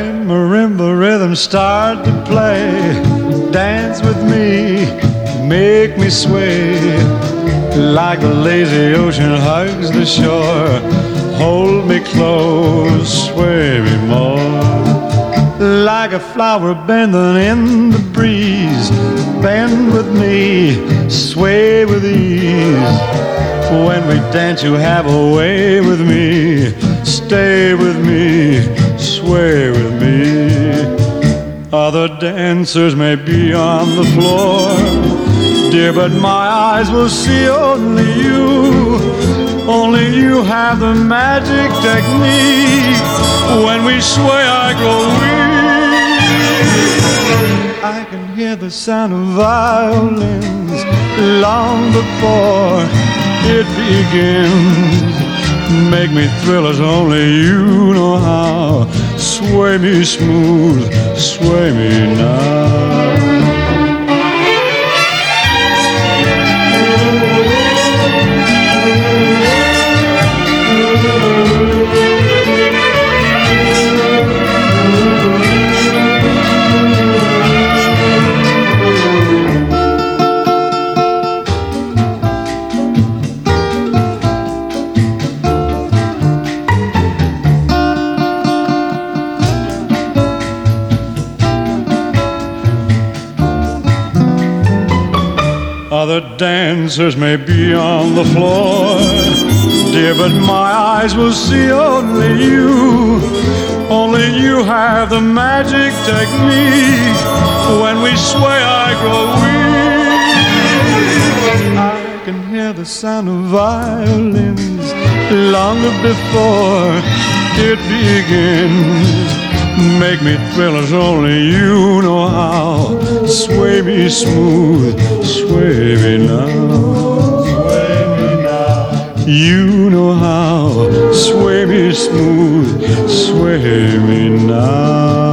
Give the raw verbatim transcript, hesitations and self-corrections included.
When marimba rhythms start to play, dance with me, make me sway. Like the lazy ocean hugs the shore, hold me close, sway me more. Like a flower bending in the breeze, bend with me, sway with ease. When we dance you have a way with me, stay with me, sway with me. Other dancers may be on the floor, dear, but my eyes will see only you. Only you have the magic technique. When we sway I grow weak. I can hear the sound of violins long before it begins. Make me thrill as only you know how. Sway me smooth, sway me now. Other dancers may be on the floor, dear, but my eyes will see only you. Only you have the magic technique. When we sway I grow weak. I can hear the sound of violins long before it begins. Make me thrill as only you know how. Sway me smooth, sway me now. Sway me now. You know how. Sway me smooth, sway me now.